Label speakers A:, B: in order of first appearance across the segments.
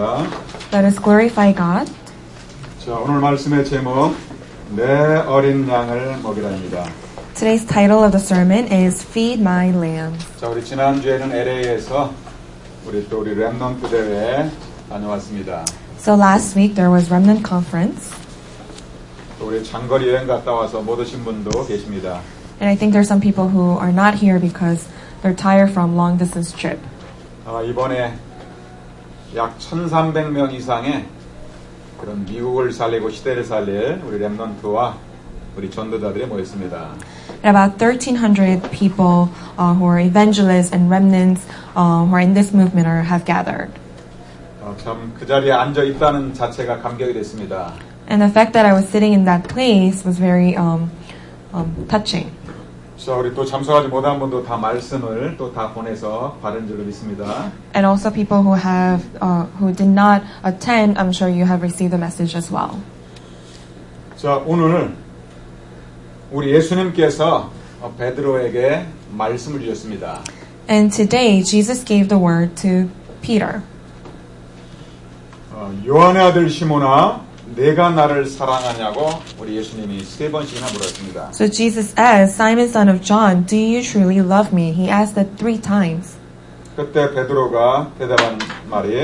A: 하겠습니다.
B: Let us glorify God.
A: 자, 오늘 말씀의 제목 내 어린 양을 먹이라입니다.
B: Today's title of the sermon is Feed My Lambs.
A: 자, 우리 지난주에는 LA에서 우리 렘넌트 대회에 다녀왔습니다.
B: So last week there was Remnant Conference.
A: 또 우리 장거리 여행 갔다 와서 못 오신 분도 계십니다.
B: And I think there's some people who are not here because they're tired from long distance trip.
A: 이번에 약 1,300명 이상의 그런 미국을 살리고 시대를 살릴 우리 렘넌트와 우리 전도자들이 모였습니다.
B: And about 1,300 people who are evangelists and remnants who are in this movement have gathered.
A: 참 그 자리에 앉아 있다는 자체가 감격이 됐습니다.
B: And the fact that I was sitting in that place was very touching.
A: 자, 우리 또 참석하지 못한 분도 다 말씀을 또 다 보내서 받은 줄로 믿습니다.
B: And also people who did not attend, I'm sure you have received the message as well.
A: 자, 오늘 우리 예수님께서 베드로에게 말씀을 주셨습니다.
B: And today Jesus gave the word to Peter.
A: 요한의 아들 시몬아, 내가 나를 사랑하냐고 우리 예수님이 3번씩이나 물었습니다.
B: So Jesus asked, Simon, son of John, do you truly love me? He asked that 3 times.
A: 그때 베드로가 대답한 말이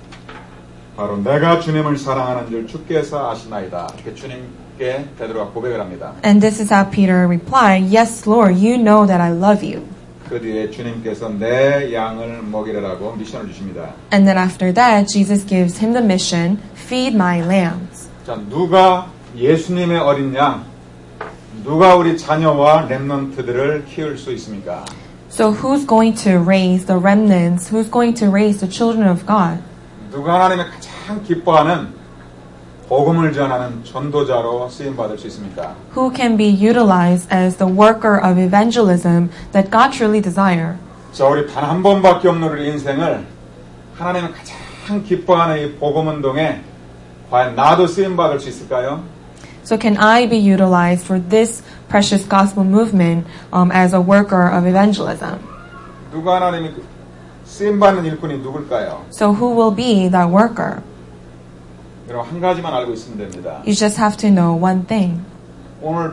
A: 바로 내가 주님을 사랑하는 줄 주께서 아시나이다. 이렇게 주님께 베드로가 고백을 합니다.
B: And this is how Peter replied, Yes, Lord, you know that I love you.
A: 그 뒤에 주님께서 내 양을 먹이라고 미션을 주십니다.
B: And then after that, Jesus gives him the mission, feed my lambs.
A: 자, 누가 예수님의 어린 양, 누가 우리 자녀와 렘넌트들을 키울 수 있습니까?
B: So who's going to raise the remnants? Who's going to raise the children of God?
A: 누가 하나님의 가장 기뻐하는 복음을 전하는 전도자로 쓰임받을 수 있습니까?
B: Who can be utilized as the worker of evangelism that God truly desire?
A: 자, 우리 단 한 번밖에 없는 우리 인생을 하나님의 가장 기뻐하는 이 복음 운동에 과연 나도 쓰임받을 수 있을까요?
B: So can I be utilized for this precious gospel movement as a worker of evangelism?
A: 누가 하나님이 쓰임받는 일꾼이 누굴까요?
B: So who will be that worker?
A: 여러분 한 가지만 알고 있으면 됩니다.
B: You just have to know one thing.
A: 오늘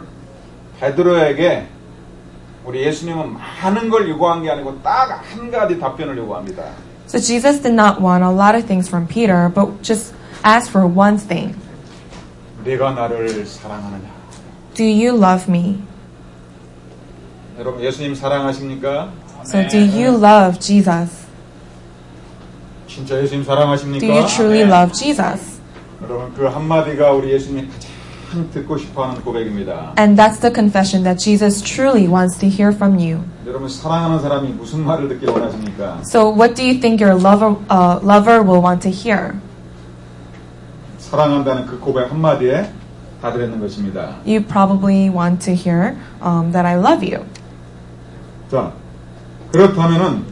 A: 베드로에게 우리 예수님은 많은 걸 요구한 게 아니고 딱 한 가지 답변을 요구합니다.
B: So Jesus did not want a lot of things from Peter, but just asked for one thing.
A: 네가 나를 사랑하느냐?
B: Do you love me?
A: 여러분 예수님 사랑하십니까?
B: So do you love Jesus?
A: 진짜 예수님 사랑하십니까?
B: Do you truly love Jesus?
A: 여러분 그 한마디가 우리 예수님이 가장 듣고 싶어하는 고백입니다.
B: And that's the confession that Jesus truly wants to hear from you.
A: 여러분 사랑하는 사람이 무슨 말을 듣길 원하십니까?
B: So what do you think your lover will want to hear?
A: 사랑한다는 그 고백 한마디에 다 들었는 것입니다.
B: You probably want to hear that I love you.
A: 자, 그렇다면은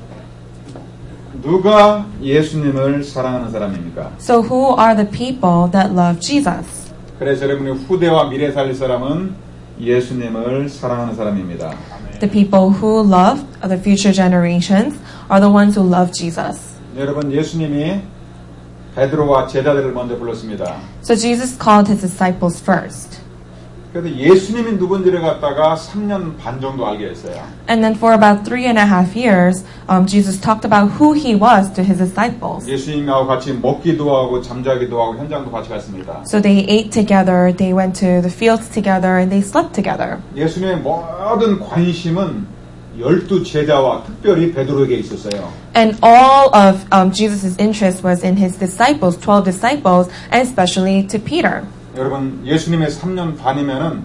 A: 누가 예수님을 사랑하는 사람입니까?
B: So who are the people that love Jesus?
A: 그래서 여러분의 후대와 미래 살릴 사람은 예수님을 사랑하는 사람입니다.
B: The people who love the future generations are the ones who love Jesus.
A: 여러분 예수님이 베드로와 제자들을 먼저 불렀습니다.
B: So Jesus called his disciples first.
A: 그래서 예수님이 누군지를 갖다가 3년 반 정도 알게 했어요.
B: And then for about 3.5 years, Jesus talked about who he was to his disciples.
A: 예수님하고 같이 먹기도 하고 잠자기도 하고 현장도 같이 갔습니다.
B: So they ate together, they went to the fields together, and they slept together.
A: 예수님의 모든 관심은 12 제자와 특별히 베드로에게 있었어요.
B: And all of Jesus' interest was in his disciples, 12 disciples, and especially to Peter.
A: 여러분 예수님의 3년 반이면은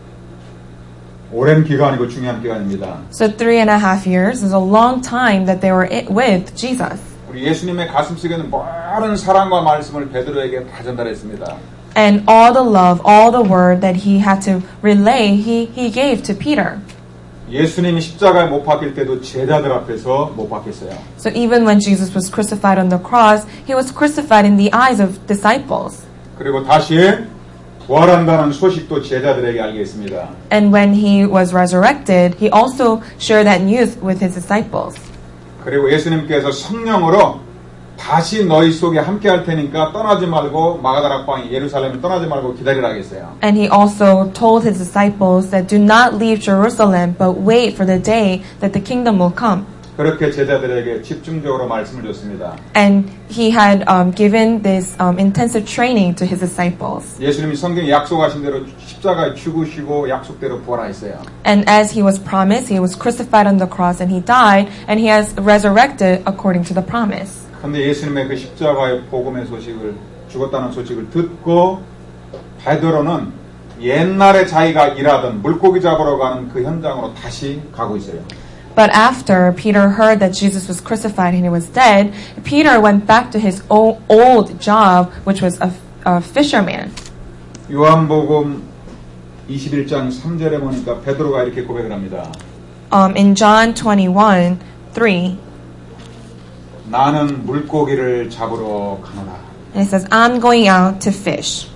A: 오랜 기간이고 중요한 기간입니다.
B: So 3.5 years is a long time that they were with Jesus.
A: 우리 예수님의 가슴속에는 모든 사랑과 말씀을 베드로에게 다 전달했습니다.
B: And all the love, all the word that he had to relay, he gave to Peter.
A: 예수님이 십자가에 못 박힐 때도 제자들 앞에서 못 박혔어요.
B: So even when Jesus was crucified on the cross, he was crucified in the eyes of disciples.
A: 그리고 다시 부활한다는 소식도 제자들에게 알게 했습니다.
B: And when he was resurrected, he also shared that news with his disciples.
A: 그리고 예수님께서 성령으로 다시 너희 속에 함께 할 테니까 떠나지 말고 마가다락 방에 예루살렘을 떠나지 말고 기다리라 하겠어요.
B: And he also told his disciples that do not leave Jerusalem, but wait for the day that the kingdom will come.
A: 그렇게 제자들에게 집중적으로 말씀을 줬습니다.
B: And he had given this intensive training to his disciples.
A: 예수님이 성경에 약속하신 대로 십자가에 죽으시고 약속대로 부활하셨어요.
B: And as he was promised, he was crucified on the cross and he died, and he has resurrected according to the promise.
A: 그런데 예수님의 그 십자가의 복음의 소식을 죽었다는 소식을 듣고 베드로는 옛날에 자기가 일하던 물고기 잡으러 가는 그 현장으로 다시 가고 있어요.
B: But after Peter heard that Jesus was crucified and he was dead, Peter went back to his old job, which was a fisherman.
A: 요한복음 21장 3절에 보니까 베드로가 이렇게 고백을 합니다.
B: In John 21:3,
A: 나는 물고기를 잡으러 가노라.
B: and it says, I'm going out to fish.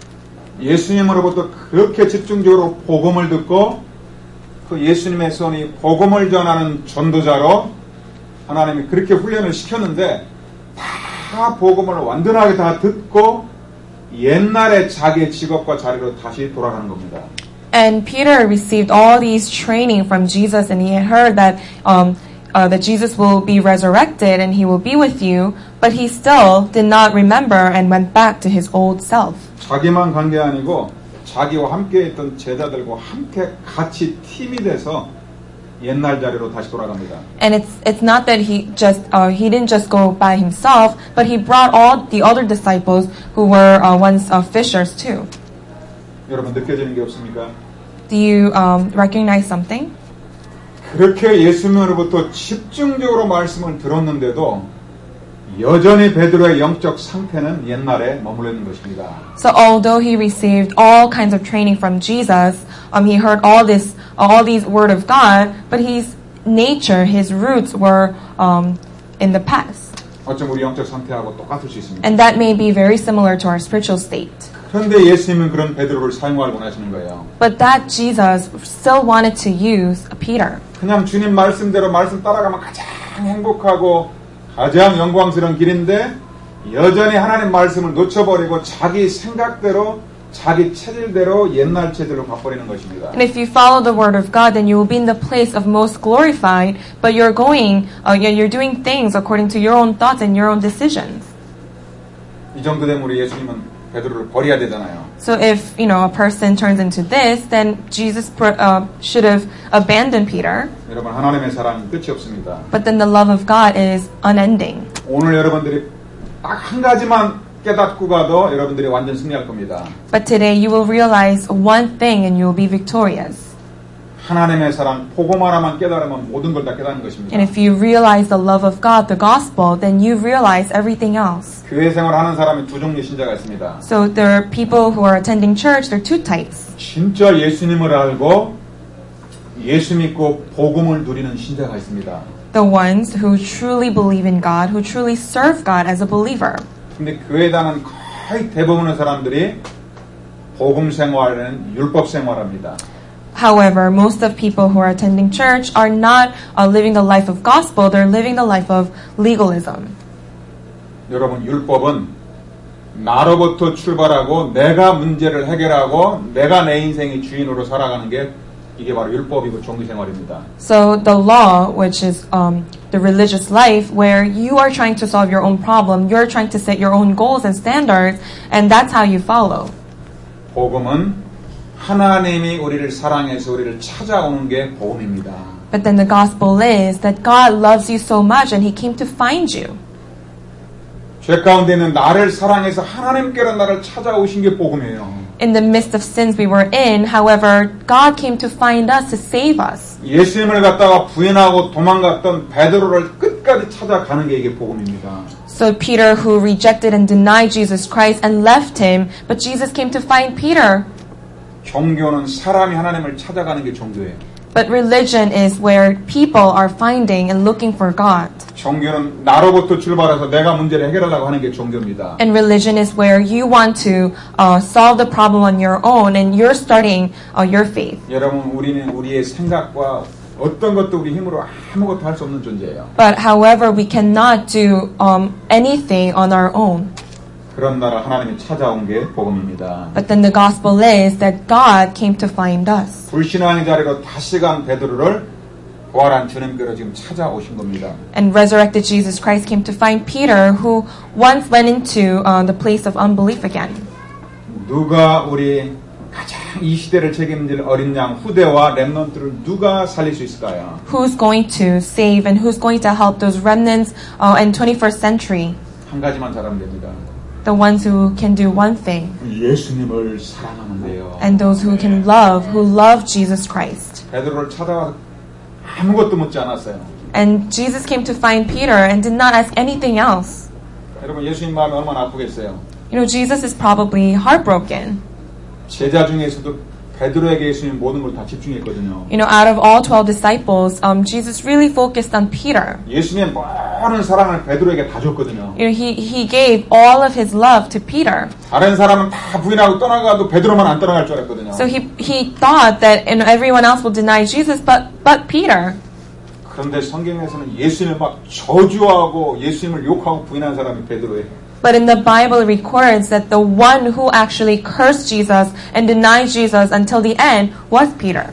A: 예수님으로부터 그렇게 집중적으로 복음을 듣고 그 예수님의 손이 복음을 전하는 전도자로 하나님이 그렇게 훈련을 시켰는데 다 복음을 완전하게 다 듣고 옛날에 자기의 직업과 자리로 다시 돌아가는 겁니다.
B: And Peter received all these training from Jesus, and he had heard that that Jesus will be resurrected and he will be with you, but he still did not remember and went back to his old self.
A: 자기만 간 게 아니고 자기와 함께 있던 제자들과 함께 같이 팀이 돼서 옛날 자리로 다시 돌아갑니다.
B: And it's not that he didn't just go by himself, but he brought all the other disciples who were once fishers too.
A: 여러분 느껴지는 게 없습니까?
B: Do you recognize something?
A: 그렇게 예수님으로부터 집중적으로 말씀을 들었는데도 여전히 베드로의 영적 상태는 옛날에 머물러 있는 것입니다.
B: So although he received all kinds of training from Jesus, he heard all these word of God, but his nature, his roots were in the past.
A: 어쩜 우리 영적 상태하고 똑같을 수 있습니다.
B: And that may be very similar to our spiritual state.
A: 그런데 예수님은 그런 베드로를 사용하려 원하시는 거예요.
B: But that Jesus still wanted to use Peter.
A: 그냥 주님 말씀대로 말씀 따라가면 가장 행복하고 가장 영광스러운 길인데 여전히 하나님 말씀을 놓쳐버리고 자기 생각대로 자기 체질대로 옛날 체질로 가버리는 것입니다.
B: And if you follow the word of God, then you will be in the place of most glorified, but you're doing things according to your own thoughts and your own decisions.
A: 이 정도 되면 우리 예수님은 베드로를 버려야 되잖아요.
B: So if, a person turns into this, then Jesus should have abandoned Peter.
A: 여러분 하나님의 사랑은 끝이 없습니다.
B: But then the love of God is unending.
A: 오늘 여러분들이 딱 한 가지만 깨닫고 가도 여러분들이 완전 승리할 겁니다.
B: But today you will realize one thing and you will be victorious.
A: 하나님의 사랑, 복음 하나만 깨달으면 모든 걸 다 깨닫는 것입니다.
B: And if you realize the love of God, the gospel, then you realize everything else.
A: 교회 생활하는 사람이 두 종류의 신자가 있습니다.
B: So there are people who are attending church, there are two types.
A: 진짜 예수님을 알고 예수 믿고 복음을 누리는 신자가 있습니다.
B: The ones who truly believe in God, who truly serve God as a believer.
A: 근데 교회에 다니는 거의 대부분의 사람들이 복음 생활은 율법 생활합니다.
B: However, most of people who are attending church are not living the life of gospel, they're living the life of legalism.
A: 여러분, 율법은 나로부터 출발하고 내가 문제를 해결하고 내가 내 인생의 주인으로 살아가는 게 이게 바로 율법이고 종교생활입니다.
B: So the law, which is the religious life, where you are trying to solve your own problem, you're trying to set your own goals and standards, and that's how you follow.
A: 복음은 하나님이 우리를 사랑해서 우리를 찾아오는 게 복음입니다.
B: But then the gospel is that God loves you so much and He came to find you.
A: 죄 가운데 있는 나를 사랑해서 하나님께로 나를 찾아오신 게 복음이에요.
B: In the midst of sins we were in, however, God came to find us, to save us.
A: 예수님을 갖다가 부인하고 도망갔던 베드로를 끝까지 찾아가는 게 이게 복음입니다.
B: So Peter, who rejected and denied Jesus Christ and left Him, but Jesus came to find Peter.
A: 종교는 사람이 하나님을 찾아가는 게 종교예요.
B: But religion is where people are finding and looking for God.
A: 종교는 나로부터 출발해서 내가 문제를 해결하려고 하는 게 종교입니다.
B: And religion is where you want to solve the problem on your own and you're starting your faith.
A: 여러분, 우리는 우리의 생각과 어떤 것도 우리 힘으로 아무것도 할 수 없는 존재예요.
B: But however, we cannot do anything on our own.
A: 그런 나라 하나님이 찾아온 게 복음입니다.
B: But then the gospel is that God came to find us.
A: 불신앙의 자리로 다시 간 베드로를 부활한 주님께로 지금 찾아오신 겁니다.
B: And resurrected Jesus Christ came to find Peter, who once went into the place of unbelief again.
A: 누가 우리 가장 이 시대를 책임질 어린 양 후대와 렘넌트를 누가 살릴 수 있을까요?
B: Who's going to save and who's going to help those remnants in 21st century?
A: 한 가지만 잘하면 됩니다.
B: The ones who can do one thing.
A: 예수님을 사랑하면 돼요.
B: And those who can love, who love Jesus Christ.
A: 베드로를 찾아와서 아무것도 묻지 않았어요.
B: And Jesus came to find Peter and did not ask anything else.
A: 여러분 예수님 마음이 얼마나 아프겠어요?
B: You know, Jesus is probably heartbroken.
A: 제자 중에서도 베드로에게 예수님 모든 걸 다 집중했거든요.
B: You know, out of all 12 disciples, Jesus really focused on Peter.
A: 예수님의 모든 사랑을 베드로에게 다 줬거든요.
B: You know, he gave all of his love to Peter.
A: 다른 사람은 다 부인하고 떠나가도 베드로만 안 떠나갈 줄 알았거든요.
B: So he thought that everyone else will deny Jesus, but Peter.
A: 그런데 성경에서는 예수님을 막 저주하고 예수님을 욕하고 부인한 사람이 베드로예요.
B: But in the Bible it records that the one who actually cursed Jesus and denied Jesus until the end was Peter.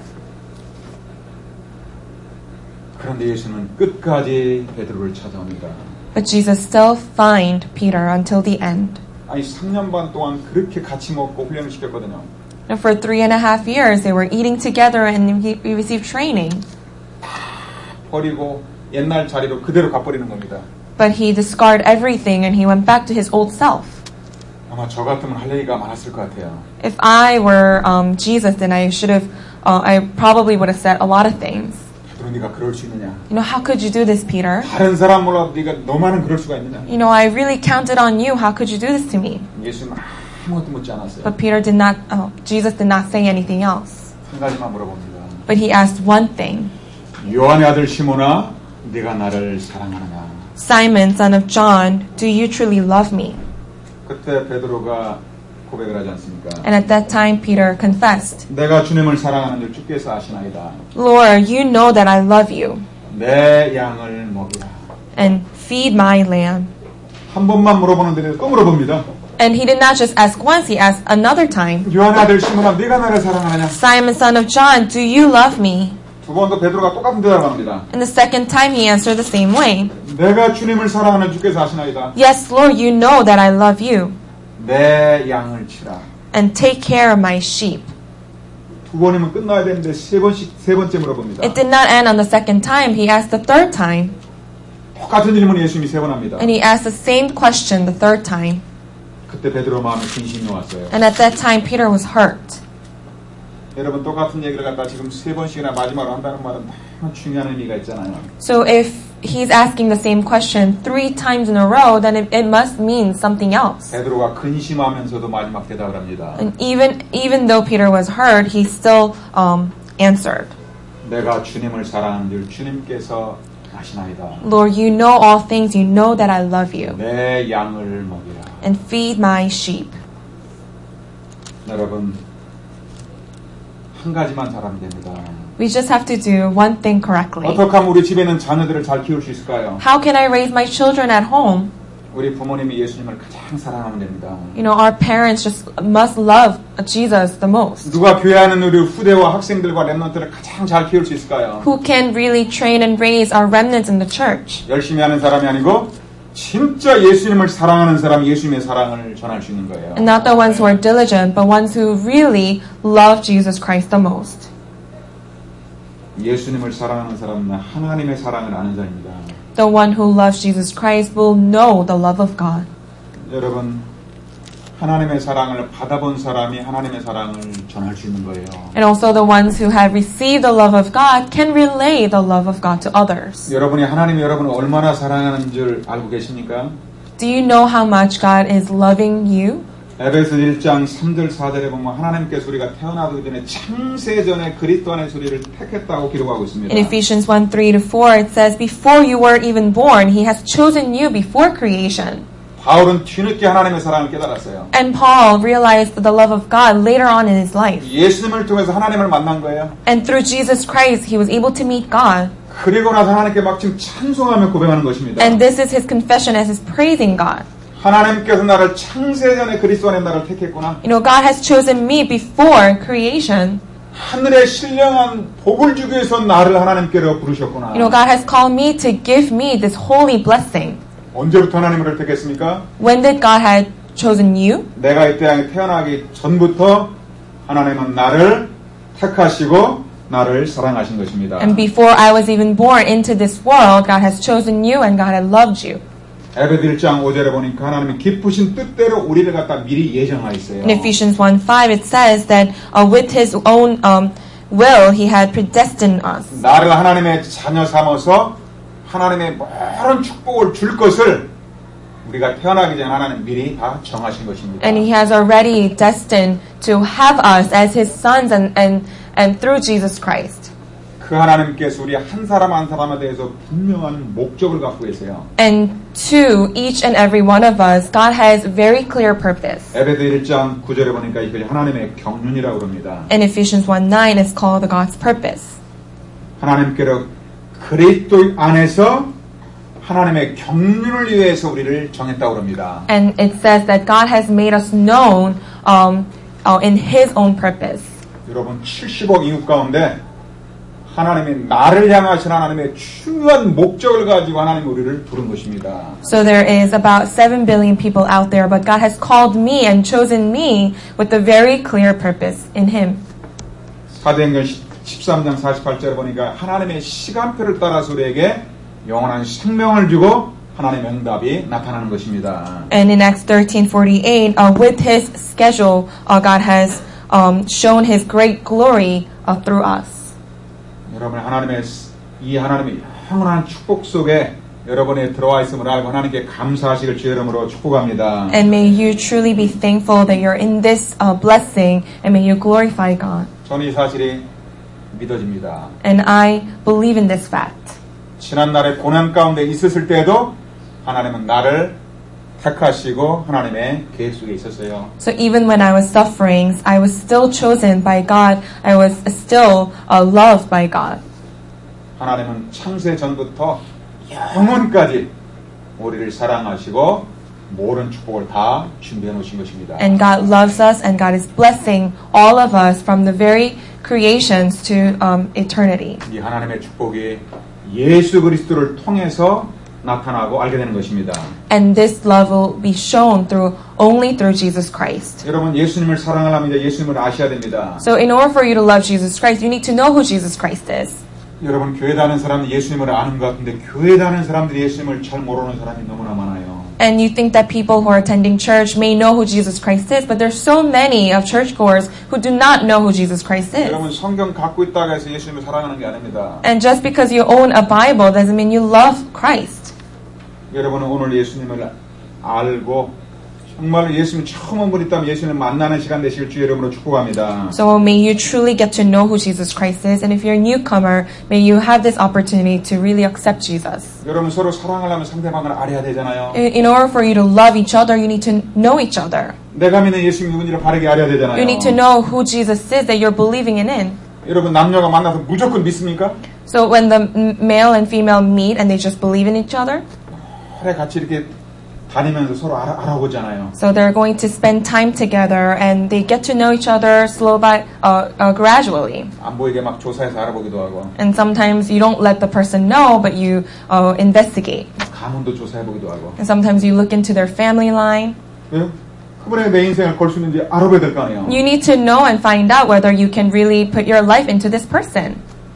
A: 그런데 예수님은 끝까지 베드로를 찾아옵니다.
B: But Jesus still found Peter until the end.
A: 아니 3년 반 동안 그렇게 같이 먹고 훈련을 시켰거든요.
B: And for 3.5 years they were eating together and he received training.
A: 버리고 옛날 자리로 그대로 가버리는 겁니다.
B: But he discarded everything and he went back to his old self.
A: 아마 저 같으면 할 얘기가 많았을 것 같아요.
B: If I were Jesus, then I probably would have said a lot of things.
A: 베드로 네가 그럴 수 있느냐?
B: You know, how could you do this, Peter?
A: 다른 사람 몰라도 네가 너만은 그럴 수가 있느냐?
B: You know, I really counted on you. How could you do this to me?
A: 예수는 아무것도 묻지 않았어요.
B: But Jesus did not say anything else.
A: 한 가지만 물어봅니다.
B: But he asked one thing.
A: 요한의 아들 시몬아, 네가 나를 사랑하느냐?
B: Simon, son of John, do you truly love me?
A: 그때 베드로가 고백을 하지 않습니까?
B: And at that time, Peter confessed,
A: 내가 주님을 사랑하는 줄 주께서 아시나이다.
B: Lord, you know that I love you,
A: 내 양을 먹이라.
B: and feed my lamb.
A: 한 번만 물어보는데 또 물어봅니다.
B: And he did not just ask once, he asked another time.
A: 요한의 아들 시몬아, 네가 나를 사랑하느냐?
B: Simon, son of John, do you love me?
A: 두 번 더 베드로가 똑같은 대답을 합니다.
B: And the second time, he answered the same way.
A: 내가 주님을 사랑하는 주께서 아시나이다.
B: Yes, Lord, you know that I love you,
A: 내 양을 치라.
B: and take care of my sheep.
A: 두 번이면 끝나야 되는데 세 번째 물어봅니다.
B: It did not end on the second time. He asked the third time.
A: 똑같은 질문을 예수님이 세 번 합니다.
B: And he asked the same question the third time.
A: 그때 베드로 마음에 근심이 왔어요.
B: And at that time, Peter was hurt.
A: 여러분 똑같은 얘기를 갖다 지금 세 번씩이나 마지막으로 한다는 말은 너무 중요한 의미가 있잖아요.
B: So if he's asking the same question 3 times in a row, then it must mean something else.
A: 베드로가 근심하면서도 마지막 대답을 합니다.
B: And even though Peter was hurt, he still answered.
A: 내가 주님을 사랑하는 줄 주님께서 아시나이다.
B: Lord, you know all things. You know that I love you.
A: 내 양을 먹이라.
B: And feed my sheep.
A: 여러분 한 가지만 잘하면 됩니다.
B: We just have to do one thing correctly.
A: 어떻게 하면 우리 집에 있는 자녀들을 잘 키울 수 있을까요?
B: How can I raise my children at home?
A: 우리 부모님이 예수님을 가장 사랑하면 됩니다.
B: You know, our parents just must love Jesus the most.
A: 누가 교회하는 우리 후대와 학생들과 렘넌트를 가장 잘 키울 수 있을까요?
B: Who can really train and raise our remnants in the church?
A: 열심히 하는 사람이 아니고 진짜 예수님을 사랑하는 사람이 예수님의 사랑을 전할 수 있는 거예요.
B: And not the ones who are diligent, but ones who really love Jesus Christ the most.
A: 예수님을 사랑하는 사람은 하나님의 사랑을 아는 자입니다.
B: The one who loves Jesus Christ will know the love of God.
A: 여러분, 하나님의 사랑을 받아본 사람이 하나님의 사랑을 전할 수 있는 거예요.
B: And also the ones who have received the love of God can relay the love of God to others.
A: 여러분이 하나님이 여러분을 얼마나 사랑하는 줄 알고 계십니까?
B: Do you know how much God is loving you?
A: 에베소 1장 3절 4절에 보면 하나님께서 우리가 태어나기 전에 창세전에 그리스도 안의 소리를 택했다고 기록하고 있습니다.
B: In Ephesians 1:3-4 it says, Before you were even born, He has chosen you before creation.
A: 바울은 뒤늦게 하나님의 사랑을 깨달았어요.
B: And Paul realized the love of God later on in his life.
A: 예수님을 통해서 하나님을 만난 거예요.
B: And through Jesus Christ, he was able to meet God.
A: 그리고 나서 하나님께 막 지금 찬송하며 고백하는 것입니다.
B: And this is his confession as he's praising God.
A: 하나님께서 나를 창세전에 그리스도 안에 나를 택했구나.
B: You know, God has chosen me before creation.
A: 하늘의 신령한 복을 주기 위해서 나를 하나님께로 부르셨구나.
B: You know, God has called me to give me this holy blessing.
A: 언제부터 하나님을 택했습니까?
B: When did God have chosen you?
A: 내가 이 땅에 태어나기 전부터 하나님은 나를 택하시고 나를 사랑하신 것입니다.
B: And before I was even born into this world, God has chosen you and God has loved you.
A: 에베드 1장 5절에 보니까 하나님이 기쁘신 뜻대로 우리를 갖다 미리 예정하였어요.
B: In Ephesians 1:5 it says that with his own will he had predestined us.
A: 나를 하나님의 자녀 삼아서 하나님의 모든 축복을 줄 것을 우리가 태어나기 전에 하나님 미리 다 정하신 것입니다.
B: And he has already destined to have us as his sons and through Jesus Christ.
A: 그 하나님께서 우리 한 사람 한 사람에 대해서 분명한 목적을 갖고 계세요.
B: And to each and every one of us, God has very clear purpose.
A: 에베드 1장 9절에 보니까 이걸 하나님의 경륜이라고 합니다.
B: In Ephesians 1:9 it's called the God's purpose.
A: 하나님께로 그리스도 안에서 하나님의 경륜을 위해서 우리를 정했다고 합니다.
B: And it says that God has made us known in his own purpose.
A: 여러분 70억 인구 가운데 하나님이 나를 향하신 하나님의 중요한 목적을 가지고 하나님이 우리를 부른 것입니다.
B: So there is about 7 billion people out there, but God has called me and chosen me with a very clear purpose in him.
A: 사도행전 13장 48절에 보니까 하나님의 시간표를 따라서 우리에게 영원한 생명을 주고 하나님의 응답이 나타나는 것입니다.
B: And in Acts 13:48, with his schedule, God has shown his great glory through us.
A: 여러분 이 하나님의 영원한 축복 속에 여러분이 들어와 있음을 알고 하나님께 감사하시길 주의 이름으로 축복합니다.
B: And may you truly be thankful that you're in this blessing, and may you glorify God.
A: 저는 이 사실이 믿어집니다.
B: And I believe in this fact.
A: 지난날의 고난 가운데 있었을 때도 하나님은 나를 택하시고 하나님의 계획 속에 있었어요.
B: So even when I was suffering, I was still chosen by God. I was still loved by God.
A: 하나님은 창세 전부터 영원까지 우리를 사랑하시고 모든 축복을 다 준비해 놓으신 것입니다.
B: And God loves us, and God is blessing all of us from the very creations to eternity.
A: 이 하나님의 축복이 예수 그리스도를 통해서 나타나고 알게 되는 것입니다.
B: And this love will be shown only through Jesus Christ.
A: 여러분 예수님을 사랑하려면 이제 예수님을 아셔야 됩니다.
B: So in order for you to love Jesus Christ, you need to know who Jesus Christ is.
A: 여러분 교회 다니는 사람들이 예수님을 아는 것 같은데 교회 다니는 사람들이 예수님을 잘 모르는 사람이 너무나 많아요.
B: And you think that people who are attending church may know who Jesus Christ is, but there's so many of churchgoers who do not know who Jesus Christ is.
A: 여러분 성경 갖고 있다고 해서 예수님을 사랑하는 게 아닙니다.
B: And just because you own a Bible doesn't mean you love Christ.
A: 여러분은 오늘 예수님을 알고 정말 예수님 처음 온 분 있다면 예수님을 만나는 시간 되시길 주의 이름으로 축복합니다.
B: So may you truly get to know who Jesus Christ is, and if you're a newcomer, may you have this opportunity to really accept Jesus.
A: 여러분 서로 사랑하려면 상대방을 알아야 되잖아요.
B: In order for you to love each other, you need to know each other.
A: 내가 믿는 예수님 누군지를 바르게 알아야 되잖아요.
B: You need to know who Jesus is that you're believing in.
A: 여러분 남녀가 만나서 무조건 믿습니까?
B: So when the male and female meet and they just believe in each other?
A: 그래 같이 이렇게 다니면서 서로 알아보잖아요.
B: So they're going to spend time together and they get to know each other gradually.
A: 안 보이게 막 조사해서 알아보기도 하고.
B: And sometimes you don't let the person know, but you investigate.
A: 가문도 조사해보기도 하고.
B: And sometimes you look into their family line.
A: 왜? 그분의 내 인생을 걸 수 있는지 알아봐야 될 거 아니에요.
B: You need to know and find out whether you can really put your life into this person.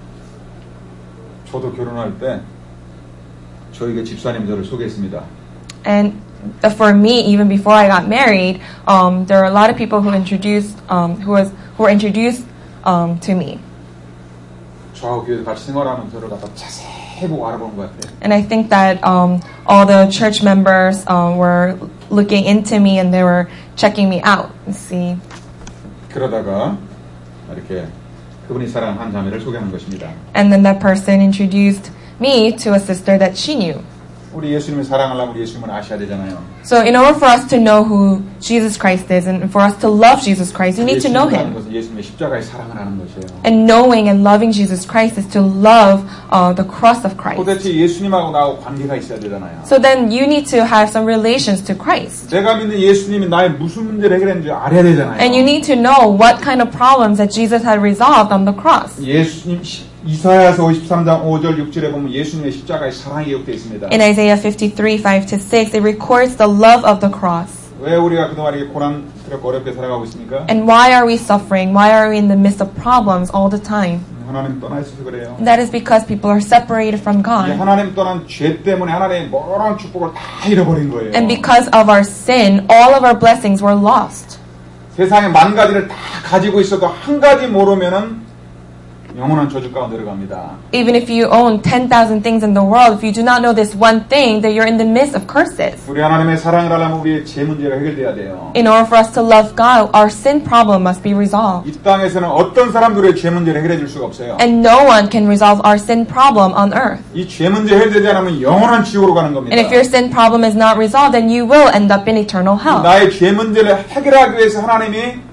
A: 저도 결혼할 때 저에게 집사님 저를 소개했습니다.
B: And for me, even before I got married, there are a lot of people who were introduced to me.
A: 저하고 교회에서 같이 생활하면 저를 갖다 자세히 보고 알아보는 것 같아요.
B: And I think that all the church members were looking into me and they were checking me out and see.
A: 그러다가 이렇게 그분이 사랑하는 한 자매를 소개하는 것입니다.
B: And then that person introduced me to a sister that she knew.
A: 우리 예수님을 사랑하려면 우리 예수님을 아셔야 되잖아요.
B: So in order for us to know who Jesus Christ is and for us to love Jesus Christ, you need to know
A: 예수님이라는
B: Him.
A: 것은 예수님의 십자가의 사랑을 하는 것이에요.
B: And knowing and loving Jesus Christ is to love the cross of Christ.
A: 도대체 예수님하고 나하고 관계가 있어야 되잖아요.
B: So then you need to have some relations to Christ.
A: 내가 믿는 예수님이 나의 무슨 문제를 해결했는지 알아야 되잖아요.
B: And you need to know what kind of problems that Jesus had resolved on the cross.
A: 예수님 이사야서 53장 5절 6절에 보면 예수님의 십자가의 사랑이 기록되어 있습니다.
B: In Isaiah 53, 5-6, it records the love of the cross.
A: 왜 우리가 그동안 이렇게 고난스럽고 어렵게 살아가고 있습니까?
B: And why are we suffering? Why are we in the midst of problems all the time?
A: 하나님 떠나 있어서 그래요.
B: That is because people are separated from
A: 이
B: God.
A: 하나님 떠난 죄 때문에 하나님의 모든 축복을 다 잃어버린 거예요.
B: And because of our sin, all of our blessings were lost.
A: 세상에 만 가지를 다 가지고 있어도 한 가지 모르면은 영원한 저주 가운데 들어갑니다.
B: Even if you own 10,000 things in the world, if you do not know this one thing, then you're in the midst of curses.
A: 우리 하나님의 사랑을 하려면 우리의 죄 문제가 해결돼야 돼요.
B: In order for us to love God, our sin problem must be resolved.
A: 이 땅에서는 어떤 사람들의 죄 문제를 해결해 줄 수가 없어요.
B: And no one can resolve our sin problem on earth.
A: 이 죄 문제 해결되지 않으면 영원한 지옥으로 가는 겁니다.
B: And if your sin problem is not resolved, then you will end up in eternal hell.
A: 나의 죄 문제를 해결하기 위해서 하나님이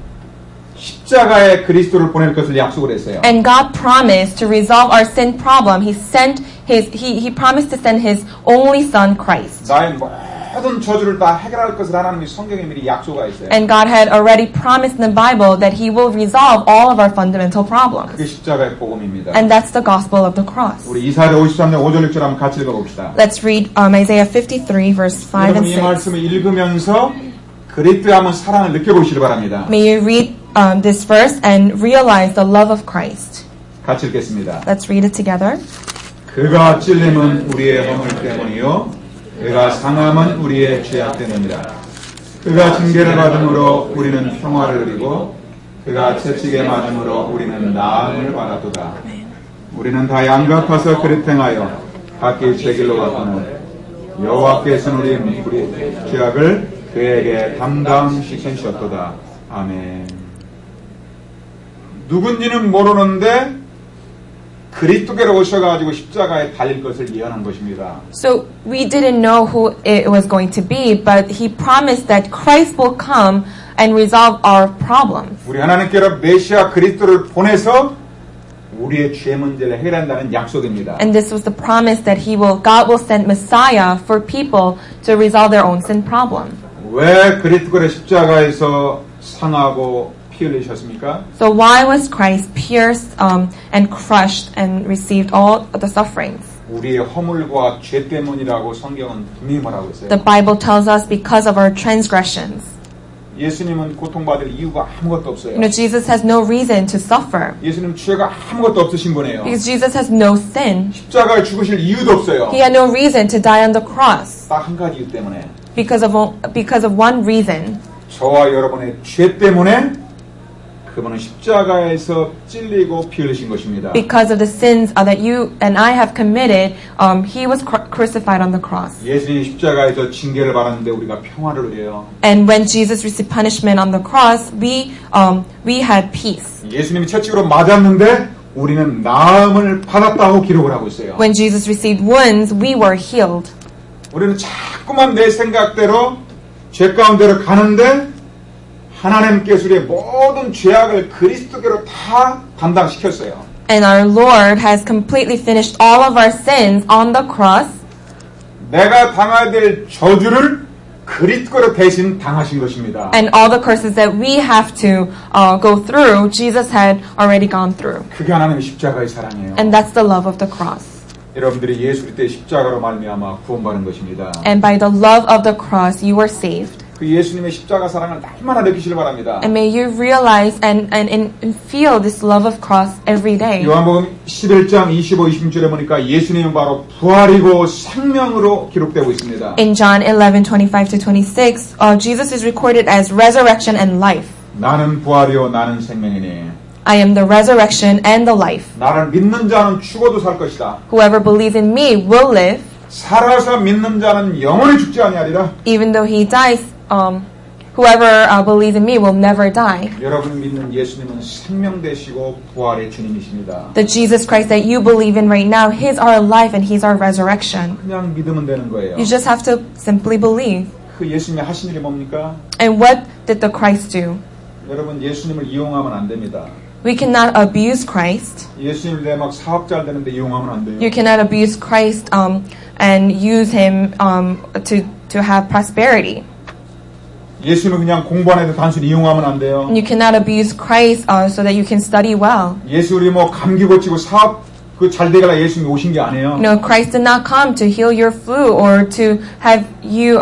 A: 십자가에 그리스도를 보낼 것을 약속을 했어요.
B: And God promised to resolve our sin problem. He promised to send His only Son, Christ.
A: 나의 모든 저주를 다 해결할 것을 하나님이 성경에 미리 약속하고 있어요.
B: And God had already promised in the Bible that He will resolve all of our fundamental
A: 그게
B: problems.
A: 십자가의 복음입니다.
B: And that's the gospel of the cross.
A: 우리 이사야 53장 5절 6절 한번 같이 읽어봅시다.
B: Let's read Isaiah 53, verse 5
A: 여러분
B: and
A: 이
B: 6.
A: 말씀을 읽으면서 그리스도에 한번 사랑을 느껴보시기 바랍니다.
B: May you read this verse and realize the love of Christ.
A: 같이 읽겠습니다.
B: Let's read it together.
A: 그가 찔림은 우리의 허물 때문이요 그가 상함은 우리의 죄악 때문이라. 그가 징계를 받음으로 우리는 평화를 누리고 그가 채찍에 맞음으로 우리는 나음을 받았도다. 우리는 다 양각해서 그릇 행하여 각기 제 길로 갔거늘 여호와께서는 우리 죄악을 그에게 담당시키셨도다. 아멘. 누군지는 모르는데 그리스도께로 오셔가지고 십자가에 달릴 것을 예언한 것입니다.
B: So we didn't know who it was going to be, but He promised that Christ will come and resolve our problems.
A: 우리 하나님께로 메시아 그리스도를 보내서 우리의 죄 문제를 해결한다는 약속입니다.
B: And this was the promise that God will send Messiah for people to resolve their own sin problem.
A: 왜 그리스도의 십자가에서 상하고 피 흘리셨습니까?
B: So why was Christ pierced and crushed and received all the sufferings?
A: 우리의 허물과 죄 때문이라고 성경은 분명히 말하고 있어요.
B: The Bible tells us because of our transgressions.
A: 예수님은 고통받을 이유가 아무것도 없어요.
B: You know, Jesus has no reason to suffer
A: 예수님 죄가 아무것도 없으신 분이에요.
B: because Jesus has no sin.
A: 십자가에 죽으실 이유도 없어요.
B: He had no reason to die on the cross
A: 딱 한 가지 이유 때문에
B: because of one reason.
A: 저와 여러분의 죄 때문에 그분은 십자가에서 찔리고 피 흘리신 것입니다.
B: Because of the sins that you and I have committed, He was crucified on the cross.
A: 예수님이 십자가에서 징계를 받았는데 우리가 평화를 누려요.
B: And when Jesus received punishment on the cross, we had peace.
A: 예수님이 채찍으로 맞았는데 우리는 나음을 받았다고 기록을 하고 있어요.
B: When Jesus received wounds, we were healed.
A: 우리는 자꾸만 내 생각대로 죄 가운데로 가는데 하나님께서 우리의 모든 죄악을 그리스도께로 다 담당시켰어요.
B: And our Lord has completely finished all of our sins on the cross.
A: 내가 당해야 될 저주를 그리스도로 대신 당하신 것입니다.
B: And all the curses that we have to go through, Jesus had already gone through.
A: 그게 하나님의 십자가의 사랑이에요.
B: And that's the love of the cross.
A: 여러분들이 예수 그리스도의 십자가로 말미암아 구원받은 것입니다.
B: And by the love of the cross, you were saved.
A: 그 예수님의 십자가 사랑을 날마다 느끼시길 바랍니다.
B: And may you realize and feel this love of cross every day.
A: 요한복음 11장 25, 26절에 보니까 예수님은 바로 부활이고 생명으로 기록되고 있습니다.
B: In John 11:25-26, Jesus is recorded as resurrection and life.
A: 나는 부활이요 나는 생명이니
B: I am the resurrection and the life.
A: 나를 믿는 자는 죽어도 살 것이다.
B: Whoever believes in me will live.
A: 살아서 믿는 자는 영원히 죽지 아니하리라.
B: Even though he dies, whoever believes in me will never die.
A: 여러분이 믿는 예수님은 생명 되시고 부활의 주님이십니다.
B: The Jesus Christ that you believe in right now, He's our life and He's our resurrection.
A: 그냥 믿으면 되는 거예요.
B: You just have to simply believe.
A: 그 예수님이 하신 일이 뭡니까?
B: And what did the Christ do?
A: 여러분 예수님을 이용하면 안 됩니다.
B: We cannot abuse Christ.
A: 예수님을 내 막 사업 잘 되는데 이용하면 안 돼요.
B: You cannot abuse Christ and use Him to have prosperity.
A: 예수님을 그냥 공부 안 해도 단순히 이용하면 안 돼요.
B: And you cannot abuse Christ so that you can study well.
A: 예수 우리 뭐 감기 고치고 사업 그 잘 되게라 예수님이 오신 게 아니에요.
B: You know, Christ did not come to heal your flu or to have you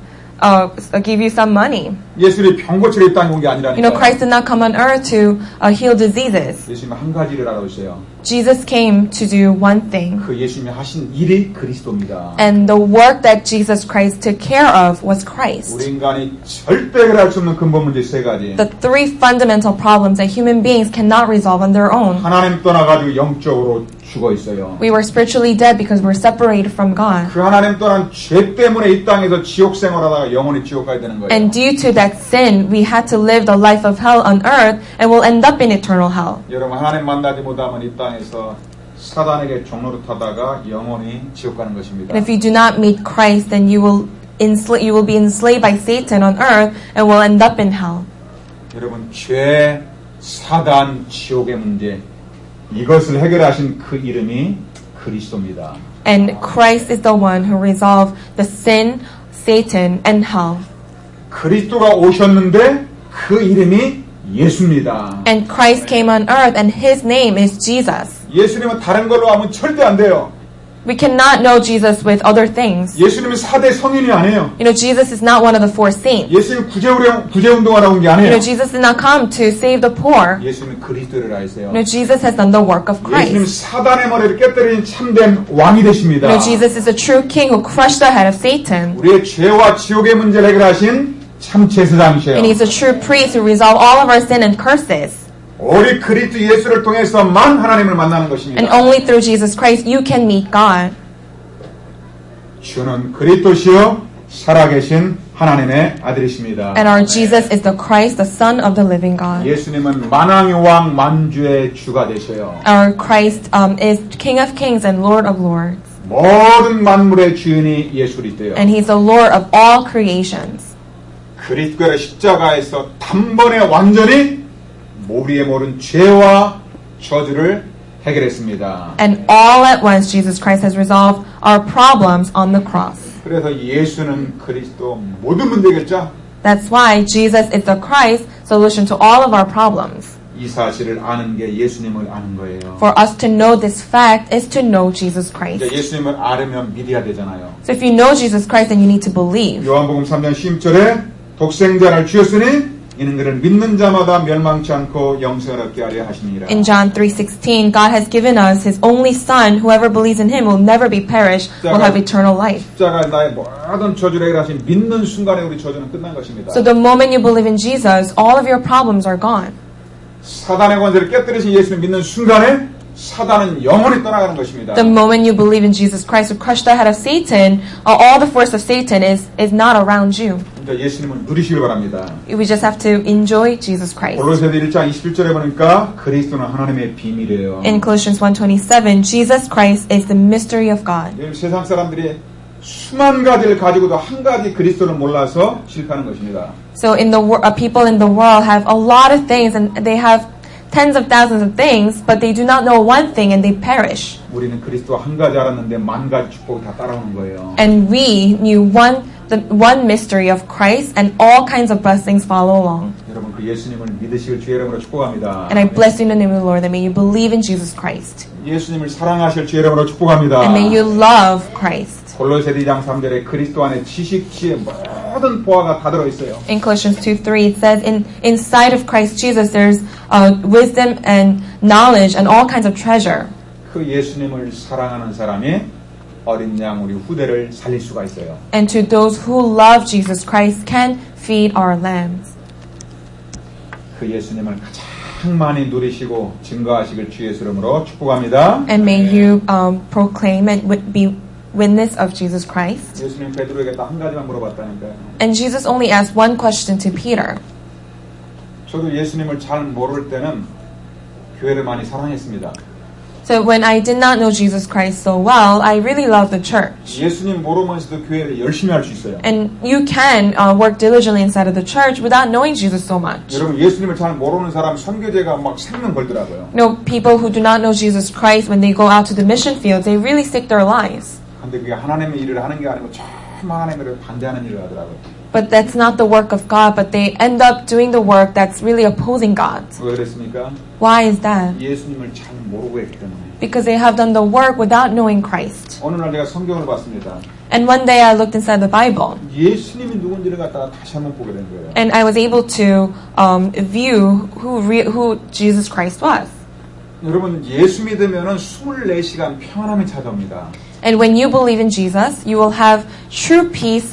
B: give you some money.
A: 예수님이 병 고치러 이 땅에 온 게
B: You know,
A: 아니라니까요.
B: Christ did not come on earth to heal diseases.
A: 예수님은 한 가지를 알아오세요.
B: Jesus came to do one thing.
A: 그 예수님이 하신 일이 그리스도입니다.
B: And the work that Jesus Christ took care of was Christ.
A: 우리 인간이 절대 해결할 수 없는 근본 문제 세 가지.
B: The three fundamental problems that human beings cannot resolve on their own.
A: 하나님 떠나가지고 영적으로 죽어 있어요.
B: We were spiritually dead because we're separated from God.
A: 그 하나님 떠난 죄 때문에 이 땅에서 지옥 생활하다가 영원히 지옥 가야 되는 거예요.
B: And due to that sin, we had to live the life of hell on earth and will end up in eternal hell.
A: 여러분 하나님 만나지 못하면 이 땅에서 사단에게 종로로 타다가 영원히 지옥 가는 것입니다.
B: And if you do not meet Christ, then you will be enslaved by Satan on earth and will end up in hell.
A: 여러분 죄, 사단, 지옥의 문제 이것을 해결하신 그 이름이 그리스도입니다.
B: And Christ is the one who resolved the sin, Satan, and hell.
A: 그리스도가 오셨는데 그 이름이 예수입니다.
B: And Christ came on earth and His name is Jesus.
A: 예수님은 다른 걸로 하면 절대 안 돼요.
B: We cannot know Jesus with other things.
A: 예수님은 4대 성인이 아니에요.
B: You know, Jesus is not one of the four saints.
A: 예수님은 구제운동하러 온 게
B: You
A: 아니에요.
B: know, Jesus did not come to save the poor.
A: 예수님은 그리스도를 아세요.
B: You know, Jesus has done the work of
A: 예수님
B: Christ.
A: 사단의 머리를 깨뜨린 참된 왕이 되십니다.
B: You know, Jesus is a true king who crushed the head of Satan.
A: 우리의 죄와 지옥의 문제를 해결하신 참 제사장이세요.
B: And He's a true priest who resolved all of our sin and curses.
A: 오직 그리스도 예수를 통해서만 하나님을 만나는 것입니다.
B: And only through Jesus Christ you can meet God.
A: 주는 그리스도시요 살아계신 하나님의 아들이십니다.
B: And our Jesus is the Christ, the Son of the living God.
A: 예수님은 만왕의 왕 만주의 주가 되셔요.
B: Our Christ is King of kings and Lord of lords.
A: 모든 만물의 주인이 예수 그리스도예요.
B: And He's the Lord of all creations.
A: 그리스도의 십자가에서 단번에 완전히 우리의 모든 죄와 저주를 해결했습니다.
B: And all at once Jesus Christ has resolved our problems on the cross.
A: 그래서 예수는 그리스도 모든 문제 해결자.
B: That's why Jesus is the Christ, solution to all of our problems.
A: 이 사실을 아는 게 예수님을 아는 거예요.
B: For us to know this fact is to know Jesus
A: 이제
B: Christ.
A: 예수님을 알으면 믿어야 되잖아요.
B: So if you know Jesus Christ, then you need to believe.
A: 요한복음 3장 10절에 독생자를 주셨으니 이는 그를 믿는 자마다 멸망치 않고 영생을 얻게 하려 하시니라.
B: In John 3:16, God has given us His only Son. Whoever believes in Him will never be perished, will have eternal life.
A: 십자가 나의 모든 저주를 해결하신 믿는 순간에 우리 저주는 끝난 것입니다.
B: So the moment you believe in Jesus, all of your problems are gone.
A: 사단의 권세를 깨뜨리신 예수를 믿는 순간에 사단은 영원히 떠나가는 것입니다.
B: The moment you believe in Jesus Christ who crushed the head of Satan, all the force of Satan is not around you.
A: 이제 예수님을 누리시길 바랍니다.
B: We just have to enjoy Jesus Christ.
A: 골로새서 1장 27절에 보니까 그리스도는 하나님의 비밀이에요.
B: In Colossians 1:27, Jesus Christ is the mystery of God.
A: 요즘 세상 사람들이 수만 가지를 가지고도 한 가지 그리스도를 몰라서 실패하는 것입니다.
B: So in the people in the world have a lot of things and they have tens of thousands of things, but they do not know one thing and they perish.
A: 우리는 그리스도 한 가지 알았는데 만 가지 축복이 다 따라오는 거예요.
B: And we knew the one mystery of Christ and all kinds of blessings follow along.
A: 여러분 그 예수님을 믿으시길 주의 이름으로 축복합니다.
B: And I bless you in the name of the Lord that may you believe in Jesus Christ.
A: 예수님을 사랑하실 주의 이름으로 축복합니다.
B: And may you love Christ.
A: 골로새 2장 3절에 그리스도 안에 지식, 지혜 모든 보화가 다 들어있어요.
B: In Colossians 2:3 it says, inside of Christ Jesus there's wisdom and knowledge and all kinds of treasure.
A: 그 예수님을 사랑하는 사람이 어린 양 우리 후대를 살릴 수가 있어요.
B: And to those who love Jesus Christ can feed our lambs.
A: 그 예수님을 가장 많이 누리시고 증거하시길 주의 이름으로 축복합니다.
B: And may you proclaim and be witness of Jesus Christ.
A: 예수님 베드로에게 딱 한 가지만 물어봤다니까요.
B: And Jesus only asked one question to Peter.
A: 저도 예수님을 잘 모를 때는 교회를 많이 사랑했습니다.
B: So when I did not know Jesus Christ so well, I really loved the church.
A: 예수님 모르면서도 교회를 열심히 할 수 있어요.
B: And you can work diligently inside of the church without knowing Jesus so much.
A: 여러분 예수님을 잘 모르는 사람 선교제가 막 생명 걸더라고요.
B: You know, people who do not know Jesus Christ, when they go out to the mission fields, they really stake their lives.
A: 근데 그게 하나님의 일을 하는 게 아니고 참 하나님의 일을 반대하는 일을 하더라고요.
B: But that's not the work of God, but they end up doing the work that's really opposing God.
A: 왜 그랬습니까?
B: Why is that?
A: 예수님을 잘 모르고 했기 때문에.
B: Because they have done the work without knowing Christ.
A: 어느 날 제가 성경을 봤습니다.
B: And one day I looked inside the Bible.
A: 예수님이 누군지를 갖다가 다시 한번 보게 된 거예요.
B: And I was able to view who Jesus Christ was.
A: 여러분 예수 믿으면은 24시간 평안함이 찾아옵니다.
B: And when you believe in Jesus, you will have true peace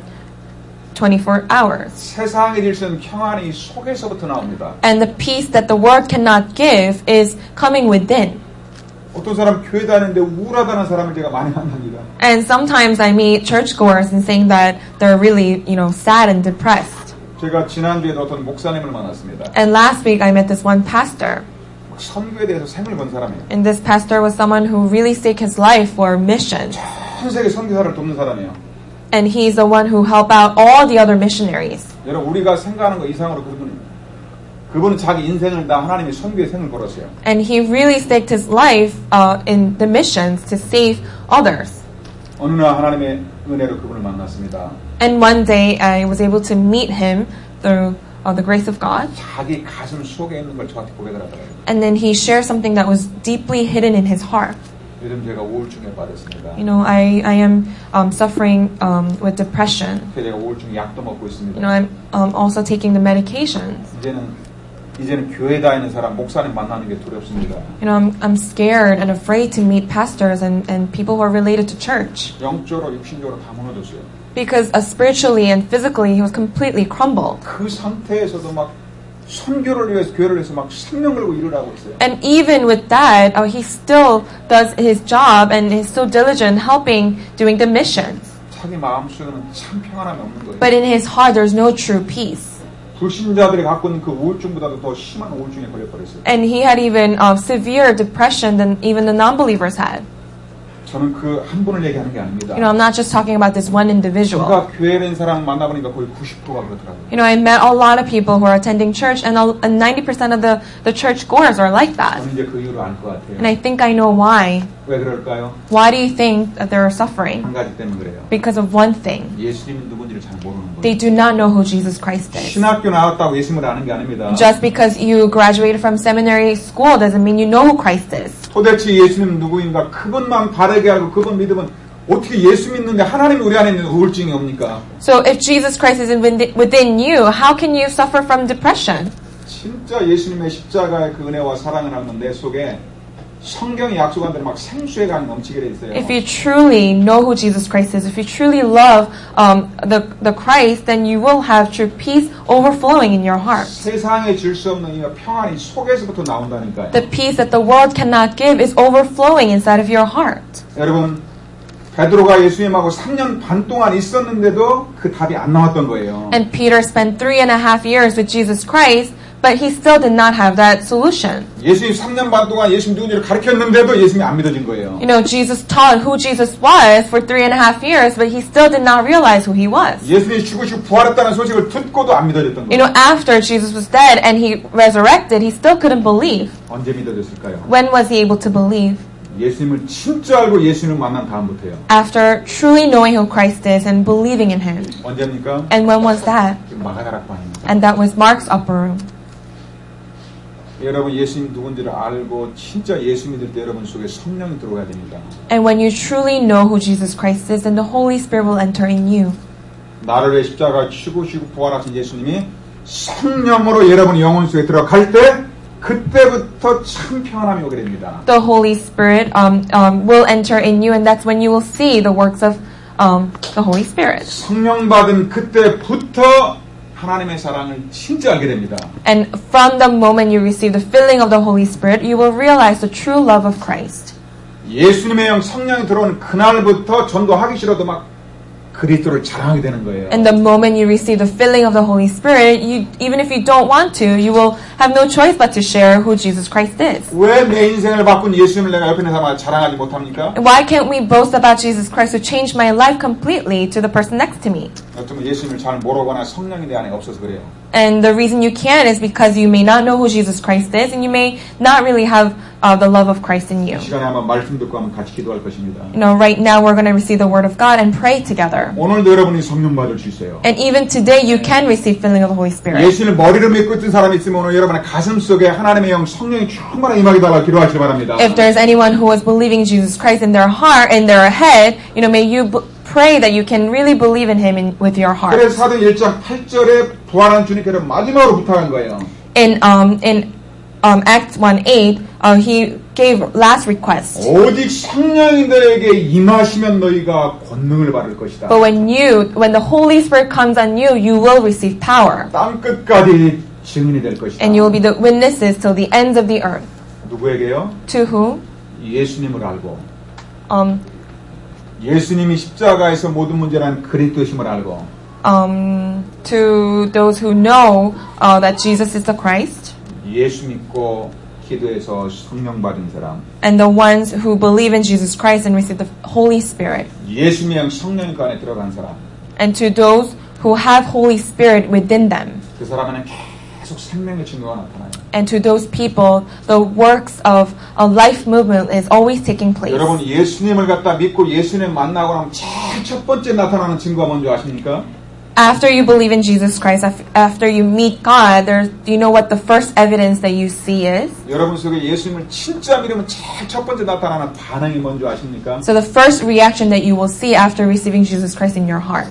B: 24 hours.
A: 세상의 질서는 평안이 속에서부터 나옵니다.
B: And the peace that the world cannot give is coming within.
A: 어떤 사람 교회 다니는데 우울하다는 사람을 제가 많이 만납니다.
B: And sometimes I meet churchgoers and saying that they're really, sad and depressed.
A: 제가 지난주에 어떤 목사님을 만났습니다.
B: And last week I met this one pastor.
A: 선교에 대해서 생을 건 사람이에요.
B: And this pastor was someone who really staked his life for missions.
A: 전 세계 선교사를 돕는 사람이에요.
B: And he's the one who helped out all the other missionaries.
A: 여러분 우리가 생각하는 것 이상으로 그분은 자기 인생을 다 하나님의 선교에 생을 걸었어요.
B: And he really staked his life in the missions to save others.
A: 어느 날 하나님의 은혜로 그분을 만났습니다.
B: And one day I was able to meet him through the grace of God.
A: 자기 가슴 속에 있는 걸 저한테 고백을 하더라고요.
B: And then he shared something that was deeply hidden in his heart.
A: 요즘 제가 우울증에 빠졌습니다.
B: I am suffering with depression.
A: 제가 우울증 약도 먹고 있습니다.
B: I'm also taking the medications.
A: 이제는 교회 다니는 사람 목사님 만나는 게 두렵습니다.
B: I'm scared and afraid to meet pastors and people who are related to church.
A: 영적으로 육신적으로 다 무너졌어요.
B: Because spiritually and physically he was completely crumbled.
A: 그 상태에서도 막 선교를 위해서 교회를 위해서 막 생명 걸고 일을 하고 있어요.
B: And even with that, he still does his job and is so diligent helping doing the missions.
A: 자기 마음속에는 참 평안함이 없는 거예요.
B: But in his heart there's no true peace.
A: 불신자들이 갖고 있는 그 우울증보다도 더 심한 우울증에 걸려버렸어요.
B: And he had even severe depression than even the non-believers had.
A: 저는 그 한 분을 얘기하는 게 아닙니다.
B: I'm not just talking about this one individual.
A: 제가 교회에 있는 사람 만나보니까 거의 90%가 그렇더라고요.
B: I met a lot of people who are attending church, and 90% of the church goers are like that.
A: 저는 이제 그 이유를 알 것 같아요.
B: And I think I know why.
A: 왜 그럴까요?
B: Why do you think that they're suffering?
A: 한 가지 때문에 그래요.
B: Because of one thing.
A: 예수님은 누군지를 잘 모르는 거예요.
B: They do not know who Jesus Christ is.
A: 신학교 나왔다고 예수님을 아는 게 아닙니다.
B: Just because you graduated from seminary school doesn't mean you know who Christ is.
A: 도대체 예수님은 누구인가? 그분만 바르게 알고 그분 믿으면 어떻게 예수 믿는데 하나님이 우리 안에 있는 우울증이 옵니까?
B: So if Jesus Christ is within you, how can you suffer from depression?
A: 진짜 예수님의 십자가의 그 은혜와 사랑을 하면 내 속에 성경이 약속한 대로 막 생수의 강이 넘치게 돼 있어요.
B: If you truly know who Jesus Christ is, if you truly love the Christ, then you will have true peace overflowing in your heart.
A: 세상에 줄 수 없는 이 평안이 속에서부터 나온다니까요.
B: The peace that the world cannot give is overflowing inside of your heart.
A: 여러분, 베드로가 예수님하고 3년 반 동안 있었는데도 그 답이 안 나왔던 거예요.
B: And Peter spent 3.5 years with Jesus Christ, but he still did not have that solution.
A: 예수님 3년 반 동안 예수님 누군지를 가르쳤는데도 예수님이 안 믿어진 거예요.
B: Jesus taught who Jesus was for 3.5 years, but he still did not realize who he was.
A: 예수님이 죽으시고 부활했다는 소식을 듣고도 안 믿어졌던 거예요.
B: After Jesus was dead and he resurrected, he still couldn't believe.
A: 언제 믿어졌을까요?
B: When was he able to believe?
A: 예수님을 진짜 알고 예수님을 만난 다음부터요.
B: After truly knowing who Christ is and believing in him.
A: 언제입니까?
B: And when was that?
A: 마가다락방입니다.
B: And that was Mark's upper room.
A: 여러분 예수님 누군지를 알고 진짜 예수 믿을 때 여러분 속에 성령이 들어와야 됩니다.
B: And when you truly know who Jesus Christ is, then the Holy Spirit will enter in you.
A: 나를 위해 십자가에 죽으시고 부활하신 예수님이 성령으로 여러분 영혼 속에 들어갈 때 그때부터 참 평안함이 오게 됩니다.
B: The Holy Spirit will enter in you, and that's when you will see the works of the Holy Spirit.
A: 성령 받은 그때부터 하나님의 사랑을 진짜 알게 됩니다.
B: And from the moment you receive the filling of the Holy Spirit, you will realize the true love of Christ.
A: 예수님의 영 성령이 들어온 그날부터 전도하기 싫어도 막 그리스도를 자랑하게 되는 거예요.
B: And the moment you receive the filling of the Holy Spirit, even if you don't want to, you will have no choice but to share who Jesus Christ is.
A: 왜 내 인생을 바꾼 예수님을 내가 옆에 있는 사람한테 자랑하지 못합니까?
B: Why can't we boast about Jesus Christ who changed my life completely to the person next to me?
A: 어쩌면 예수님을 잘 모르거나 성령이 내 안에 없어서 그래요.
B: And the reason you can't is because you may not know who Jesus Christ is, and you may not really have the love of Christ in you.
A: 이 시간에 한번 말씀 듣고 한번 같이 기도할 것입니다.
B: You know, right now we're going to receive the Word of God and pray together.
A: 오늘도 여러분이 성령 받을 수 있어요.
B: And even today, you can receive filling of the Holy Spirit.
A: 예수님을 머리로 믿고 있던 사람이 있으면 오늘 여러분의 가슴 속에 하나님의 영 성령이 충만히 임하게 달라 기도하시기 바랍니다.
B: If there's anyone who was believing Jesus Christ in their heart, in their head, you know, may you pray that you can really believe in Him with your heart.
A: 그래서 사도행 1장 8절에 부활한 주님께서 마지막으로 부탁한 거예요.
B: In Acts 1:8, he gave last request.
A: 오직 성령이 너에게 임하시면 너희가 권능을 받을 것이다.
B: But when the Holy Spirit comes on you, you will receive power.
A: 땅 끝까지 증인이 될 것이다.
B: And you will be the witnesses till the ends of the earth.
A: 누구에게요?
B: To who?
A: 예수님을 알고 예수님이 십자가에서 모든 문제란 그리스도심을 알고
B: to those who know that Jesus is the Christ.
A: 예수 믿고 기도해서 성령 받은 사람.
B: And the ones who believe in Jesus Christ and receive the Holy Spirit.
A: 예수님의 성령 안에 들어간 사람.
B: And to those who have Holy Spirit within them.
A: 그 사람에는 계속 생명의 증거가 나타나요.
B: And to those people, the works of a life movement is always taking place.
A: 여러분 예수님을 갖다 믿고 예수님 만나고 나면 제일 첫 번째 나타나는 증거가 뭔지 아십니까?
B: After you believe in Jesus Christ, after you meet God, do you know what the first evidence that you see is?
A: 여러분 속에 예수님을 진짜 믿으면 제일 첫 번째 나타나는 반응이 뭔지 아십니까?
B: So the first reaction that you will see after receiving Jesus Christ in your heart.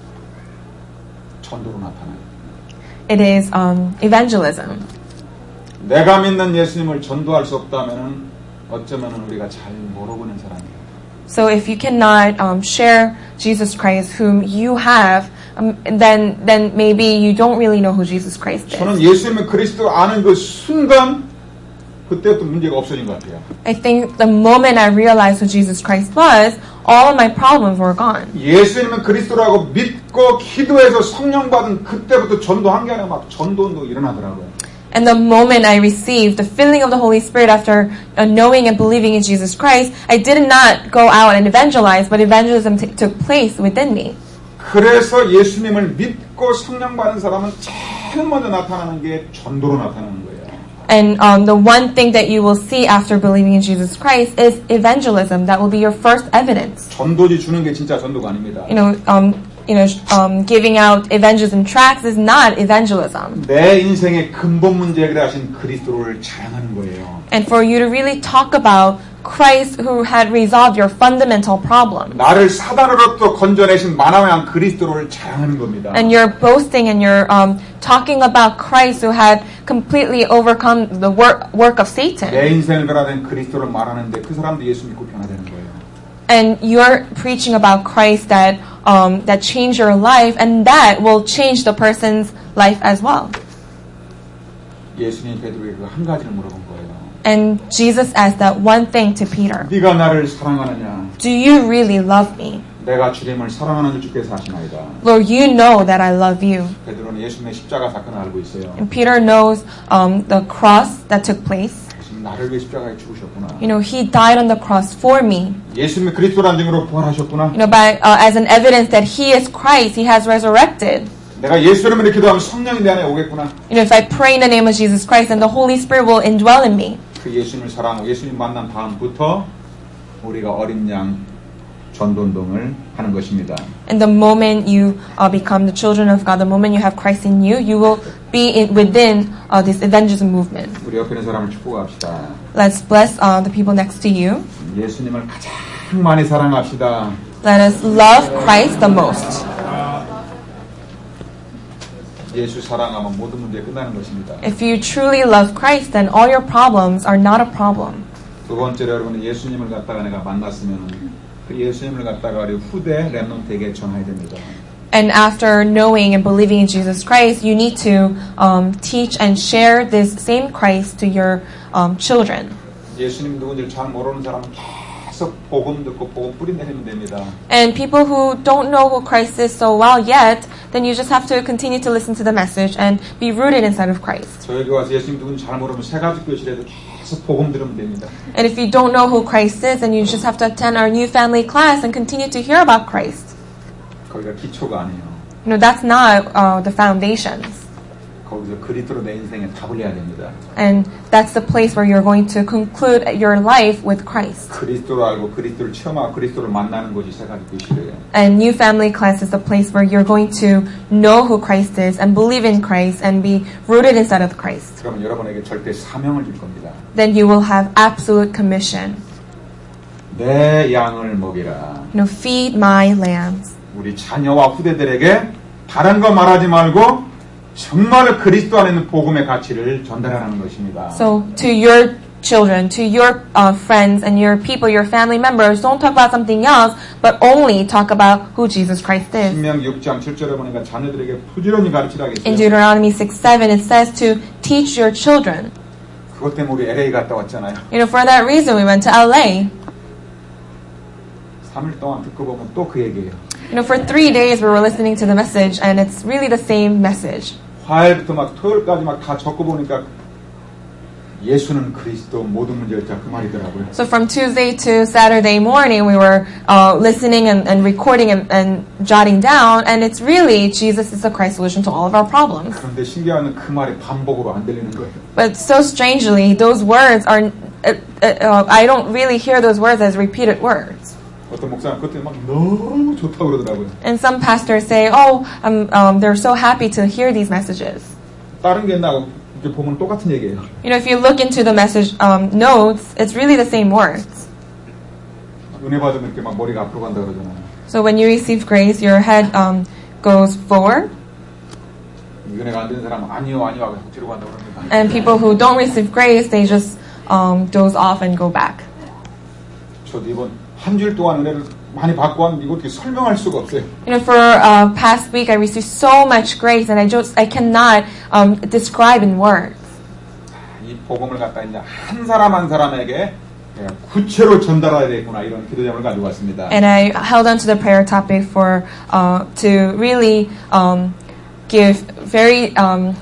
A: 전도로 나타나요.
B: It is evangelism.
A: 내가 믿는 예수님을 전도할 수 없다면은 어쩌면 우리가 잘 모르고 있는 사람이에요.
B: So if you cannot share Jesus Christ whom you have, then maybe you don't really know who Jesus Christ is.
A: 저는 예수님의 그리스도를 아는 그 순간 그때부터 문제가 없어진 것 같아요.
B: I think the moment I realized who Jesus Christ was, all of my problems were gone.
A: 예수님은 그리스도라고 믿고 기도해서 성령 받은 그때부터 전도한 게 아니라 막 전도운동 일어나더라고요.
B: And the moment I received the filling of the Holy Spirit after knowing and believing in Jesus Christ, I did not go out and evangelize, but evangelism took place within me.
A: 그래서 예수님을 믿고 성령 받은 사람은 제일 먼저 나타나는 게 전도로 나타나는 거예요.
B: And the one thing that you will see after believing in Jesus Christ is evangelism. That will be your first evidence.
A: 전도지 주는 게 진짜 전도가 아닙니다.
B: Giving out evangelism tracts is not evangelism.
A: 내 인생의 근본 문제 해결하신 그리스도를 자랑하는 거예요.
B: And for you to really talk about Christ who had resolved your fundamental problem.
A: 나를 사단으로부터 건져내신 만왕의 그리스도를 자랑하는 겁니다.
B: And you're boasting and you're talking about Christ who had completely overcome the work of Satan.
A: 내 인생을 변화된 그리스도를 말하는데 그 사람도 예수 믿고 변화되는 거예요.
B: And you're preaching about Christ that changed your life, and that will change the person's life as well.
A: 예수님 베드로에게 그 한 가지를 물어본 거예요.
B: And Jesus asked that one thing to Peter.
A: 네가 나를 사랑하느냐?
B: Do you really love me?
A: 내가 주님을 사랑하는 줄 주께서 아시나이다.
B: Lord, you know that I love you.
A: 베드로는 예수님의 십자가 사건을 알고 있어요.
B: And Peter knows the cross that took place.
A: 예수님 나를 위해 십자가에 죽으셨구나.
B: You know, He died on the cross for me.
A: 예수님이 그리스도라는 증거로 부활하셨구나.
B: You know, as an evidence that He is Christ, He has resurrected.
A: 내가 예수 이름으로 기도하면 성령이 내 안에 오겠구나.
B: You know, if I pray in the name of Jesus Christ, then the Holy Spirit will indwell in me.
A: 그 예수님을 사랑하고 예수님 만난 다음부터 우리가 어린 양 전도운동을 하는 것입니다.
B: And the moment you become the children of God, the moment you have Christ in you, you will be within this evangelism movement.
A: 우리 옆에 있는 사람을 축복합시다.
B: Let's bless the people next to you.
A: 예수님을 가장 많이 사랑합시다.
B: Let us love Christ the most.
A: 예수 사랑하면 모든 문제 끝나는 것입니다.
B: If you truly love Christ, then all your problems are not a problem.
A: 두 번째로 여러분은 예수님을 갖다가 내가 만났으면 그 예수님을 갖다가 우리 후대 렘넌트에게 전해야 됩니다.
B: And after knowing and believing in Jesus Christ, you need to teach and share this same Christ to your children.
A: 예수님 누군지를 잘 모르는 사람은 계속 복음 듣고 복음 뿌린다면 됩니다.
B: And people who don't know who Christ is so well yet, then you just have to continue to listen to the message and be rooted inside of Christ.
A: 저희 교회 와서 예수님 누군지 잘 모르면 새가족 교실에도 계속 복음 들으면 됩니다.
B: And if you don't know who Christ is, then you just have to attend our new family class and continue to hear about Christ.
A: 거기가 기초가 아니에요.
B: You know, that's not the foundations.
A: 거기서 그리스도로 내 인생에 답을 내야 됩니다.
B: And that's the place where you're going to conclude your life with Christ.
A: 그리스도를 알고 그리스도를 체험하고 그리스도를 만나는 곳이 새가족 교실이에요.
B: And new family class is the place where you're going to know who Christ is and believe in Christ and be rooted inside of Christ.
A: 그러면 여러분에게 절대 사명을 줄 겁니다.
B: Then you will have absolute commission.
A: 내 양을 먹이라.
B: You know, feed my lambs.
A: 우리 자녀와 후대들에게 다른 거 말하지 말고 정말 그리스도 안에 있는 복음의 가치를 전달하는 것입니다.
B: So to your children, to your friends and your people, your family members, don't talk about something else, but only talk about who Jesus Christ is.
A: 신명기 6장 7절에 보니까 자녀들에게 부지런히 가르치라
B: In
A: 했어요.
B: Deuteronomy 6:7, it says to teach your children.
A: 그것 때문에 우리 LA 갔다 왔잖아요.
B: You know, for that reason, we went to LA.
A: 3일 동안 듣고 보면 또 그 얘기예요.
B: You know, for 3 days we were listening to the message, and it's really the same message.
A: 화요일부터 막 토요일까지 막 다 적고 보니까 예수는 그리스도 모든 문제 해결자 그 말이더라고요.
B: So from Tuesday to Saturday morning, we were listening and recording and jotting down, and it's really Jesus is the Christ solution to all of our problems.
A: 그런데 신기한 건 그 말이 반복으로 안 들리는 거예요.
B: But so strangely, those words are, I don't really hear those words as repeated words.
A: 어떤 목사는 그때 막 너무 좋다고 그러더라고요.
B: And some pastors say, oh, they're so happy to hear these messages.
A: 다른 게 나고 이렇게 보면 똑같은 얘기예요.
B: You know, if you look into the message notes, it's really the same words.
A: 은혜 받으면 이렇게 막 머리가 앞으로 간다 그러잖아요.
B: So when you receive grace, your head goes forward.
A: 은혜가 안 되는 사람은 아니요 하고 뒤로 간다 그럽니다.
B: And people who don't receive grace, they just doze off and go back.
A: 저도 이번 한 주일 동안 은혜를 많이 받고 왔는데 이거 어떻게 설명할 수가 없어요.
B: You know, for past week, I received so much grace, and I cannot describe in words.
A: 이 복음을 갖다 이제 한 사람 한 사람에게 구체로 전달해야 되겠구나 이런 기도 제목을 가지고 왔습니다.
B: And I held on to the prayer topic for to really give very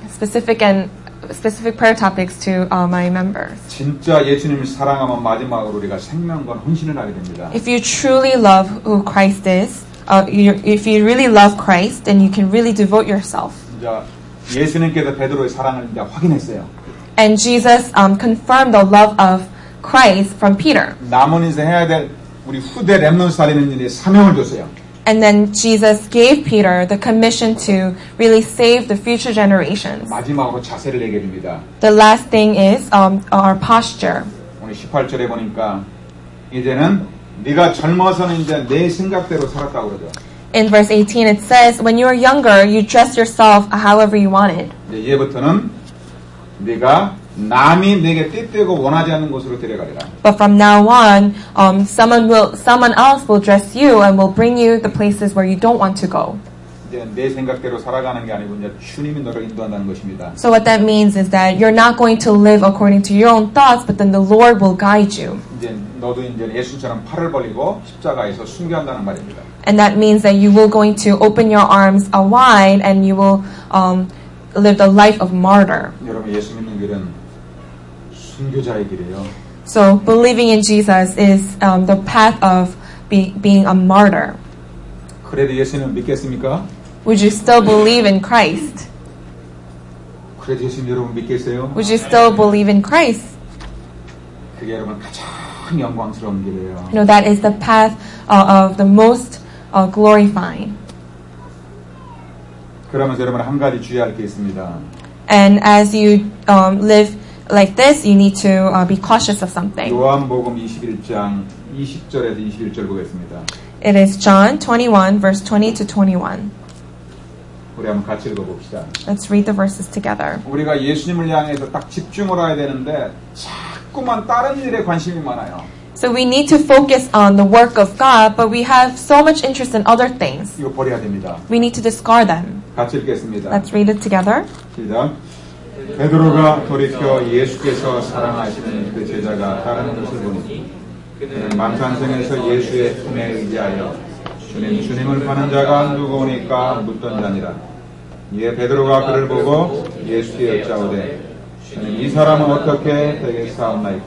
B: specific prayer topics to my members.
A: 진짜 예수님을 사랑하면 마지막으로 우리가 생명과 헌신을 하게 됩니다.
B: If you truly love who Christ is, if you really love Christ, then you can really devote yourself.
A: 이제 예수님께서 베드로의 사랑을 이제 확인했어요.
B: And Jesus confirmed the love of Christ from Peter.
A: 남은 인생 해야 될 우리 후대 렘넌트 살리는 일에 사명을 줬어요.
B: And then Jesus gave Peter the commission to really save the future generations.
A: 마지막으로 자세를 얘기해 줍니다.
B: The last thing is our posture.
A: 오늘 18절에 보니까 이제는 네가 젊어서는 이제 내 생각대로 살았다고 그러죠.
B: In verse 18 it says, when you were younger, you dressed yourself however you wanted.
A: 이제 이제부터는 네가 남이 내게 떼떼고 원하지 않는 곳으로 데려가리라.
B: But from now on, someone else will dress you and will bring you the places where you don't want to go.
A: 이제 내 생각대로 살아가는 게 아니고 이제 주님이 너를 인도한다는 것입니다.
B: So what that means is that you're not going to live according to your own thoughts, but then the Lord will guide you.
A: 이제 너도 이제 예수처럼 팔을 벌리고 십자가에서 순교한다는 말입니다.
B: And that means that you will going to open your arms wide and you will live the life of martyr.
A: 여러분 예수 믿는 길은 순교자의 길이에요.
B: So believing in Jesus is the path of being a martyr.
A: 그래도 예수님을 믿겠습니까?
B: Would you still believe in Christ?
A: 그래도 예수님 여러분 믿겠어요?
B: Would you still believe in Christ?
A: 그게 여러분 가장 영광스러운 길이에요.
B: You know, that is the path of the most glorifying.
A: 그러면서 여러분 한 가지 주의할 게 있습니다.
B: And as you live like this, you need to be cautious of something.
A: 요한복음 21장 20절에서 21절 보겠습니다.
B: It is John 21, verse 20 to 21.
A: 우리 한번 같이 읽어봅시다.
B: Let's read the verses together.
A: 우리가 예수님을 향해서 딱 집중을 해야 되는데 자꾸만 다른 일에 관심이 많아요.
B: So we need to focus on the work of God, but we have so much interest in other things.
A: 이거 버려야 됩니다.
B: We need to discard them.
A: 같이 읽겠습니다.
B: Let's read it together.
A: 시작. 베드로가 돌이켜 예수께서 사랑하시는 그 제자가 다른 것을 보니 그는 만산성에서 예수의 품에 의지하여 주님을 파는 자가 누구오니까 묻던 자니라. 이에 베드로가 그를 보고 예수께 여짜오되 주님 이 사람은 어떻게 되겠사옵나이까.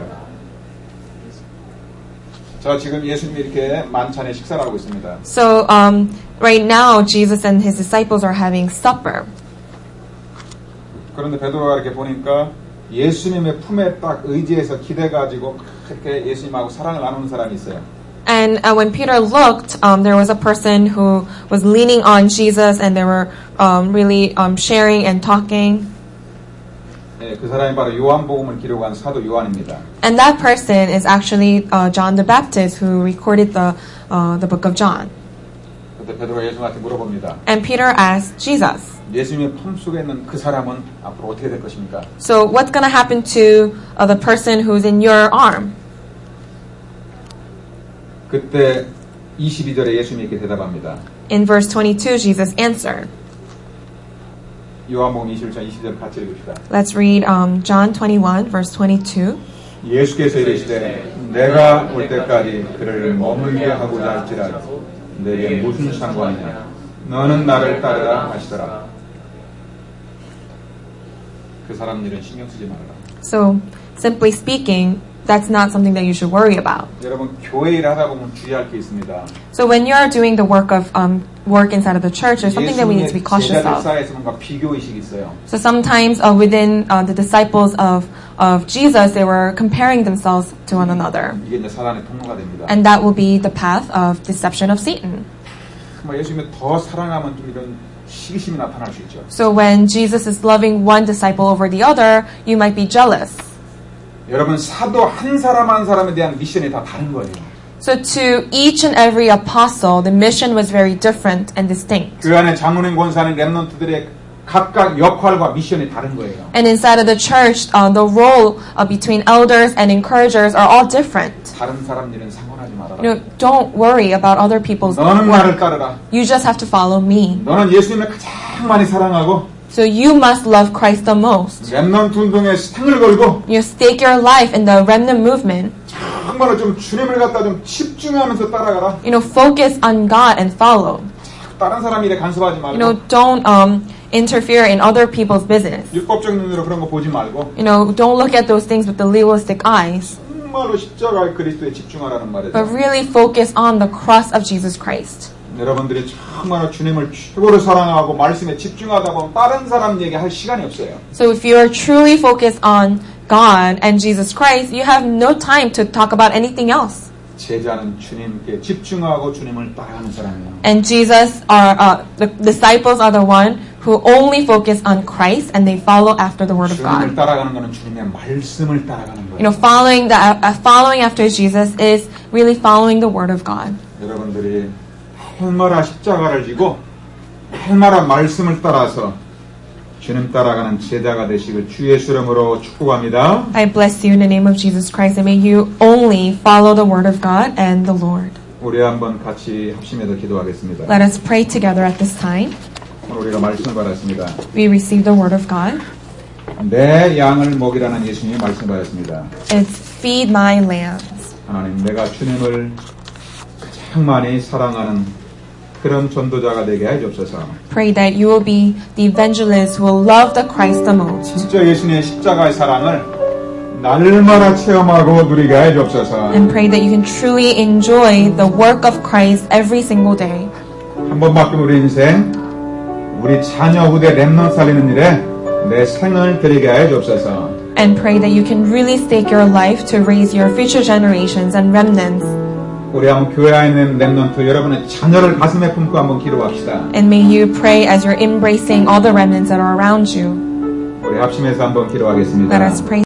A: 자, 지금 예수님이 이렇게 만찬에 식사를 하고 있습니다.
B: So, right now, Jesus and his disciples are having supper.
A: 그런데 베드로가 이렇게 보니까 예수님의 품에 딱 의지해서 기대가지고 그렇게 예수님하고 사랑을 나누는 사람이 있어요.
B: And when Peter looked, there was a person who was leaning on Jesus and they were really sharing and talking.
A: 네, 그 사람이 바로 요한복음을 기록한 사도 요한입니다.
B: And that person is actually John the Baptist who recorded the book of John.
A: 그때 베드로가 예수님한테 물어봅니다.
B: And Peter asked Jesus,
A: 예수님의 품 속에 있는 그 사람은 앞으로 어떻게 될 것입니까?
B: so what's going to happen to the person who's in your arm?
A: 그때 22절에 예수님이 이렇게 대답합니다.
B: In verse 22, Jesus answered.
A: 요한복음 21장 20절 같이 읽읍시다.
B: Let's read John 21, verse 22.
A: 예수께서 이르시되 내가 올 때까지 그를 머물게 하고자 할지라도 내게 무슨 상관이냐. 너는 나를 따르라 하시더라. 그 사람 일은 신경 쓰지 말아라.
B: So, simply speaking, that's not something that you should worry about.
A: 여러분 교회 일을 하다 보면 주의할 게 있습니다.
B: So when you are doing the work of work inside of the church, there's something that we need to be cautious
A: 제자들
B: of.
A: 사이에서 뭔가 비교 의식이 있어요.
B: So sometimes within the disciples of Jesus, they were comparing themselves to one another.
A: 이게 이제 사단의 통로가 됩니다.
B: And that will be the path of deception of Satan.
A: 예수님을 더 사랑하면 좀 이런 시기심이 나타날 수 있죠.
B: So when Jesus is loving one disciple over the other, you might be jealous.
A: 여러분 사도 한 사람 한 사람에 대한 미션이 다 다른 거예요.
B: So to each and every apostle, the mission was very different and distinct.
A: 그 안에 장로님 권사님 렘넌트들의 각각 역할과 미션이 다른 거예요.
B: And inside of the church, the role between elders and encouragers are all different.
A: 다른 사람 일은 상관하지 말아라.
B: You know, don't worry about other people's
A: 너는 나를
B: work.
A: 따르라.
B: You just have to follow me.
A: 너는 예수님을 가장 많이 사랑하고
B: So you must love Christ the most.
A: 렘넌트 운동에 상을 걸고
B: You stake your life in the remnant movement.
A: 정말로 좀 주님을 갖다 좀 집중하면서 따라가라.
B: You know, focus on God and follow.
A: 다른 사람 일에 간섭하지 말고.
B: You know, don't interfere in other people's business.
A: 율법적인 눈으로 그런 거 보지 말고.
B: You know, don't look at those things with the legalistic eyes.
A: 정말로 십자가의 그리스도에 집중하라는 말이죠.
B: But really focus on the cross of Jesus Christ.
A: 여러분들이 정말로 주님을 최고로 사랑하고 말씀에 집중하다 보면 다른 사람 얘기할 시간이 없어요.
B: So if you are truly focused on God and Jesus Christ, you have no time to talk about anything else.
A: 제자는 주님께 집중하고 주님을 따라가는 사람이에요.
B: And Jesus the disciples are the one who only focus on Christ and they follow after the word of
A: 주님을
B: God.
A: 따라가는 것은 주님의 말씀을 따라가는 거예요.
B: You know, following after Jesus is really following the word of God.
A: 여러분들이 날마다 십자가를 지고 날마다 말씀을 따라서 주님 따라가는 제자가 되시길 주 예수 이름으로 축복합니다.
B: I bless you in the name of Jesus Christ, and may you only follow the word of God and the Lord.
A: 우리 한번 같이 합심해서 기도하겠습니다.
B: Let us pray together at this time.
A: 오늘 우리가 말씀을 받았습니다.
B: We receive the word of God.
A: 내 양을 먹이라는 예수님이 말씀 받았습니다.
B: It's feed my lambs.
A: 하나님, 내가 주님을 가장 많이 사랑하는 그런 전도자가 되게 해 주옵소서.
B: Pray that you will be the evangelist who will love the Christ the most.
A: 진짜 예수님의 십자가의 사랑을 날마다 체험하고 누리게 해 주옵소서.
B: And pray that you can truly enjoy the work of Christ every single day.
A: 한 번 바뀐 우리 인생, 우리 자녀 후대 렘넌트 살리는 일에 내 생을 드리게 해 주옵소서.
B: And pray that you can really stake your life to raise your future generations and remnants.
A: 우리 한번 교회 안에 있는 렘넌트 여러분의 자녀를 가슴에 품고 한번 기도합시다.
B: And may you pray as you're embracing all the remnants that are around you.
A: 우리 합심해서 한번 기도하겠습니다.
B: Let us pray.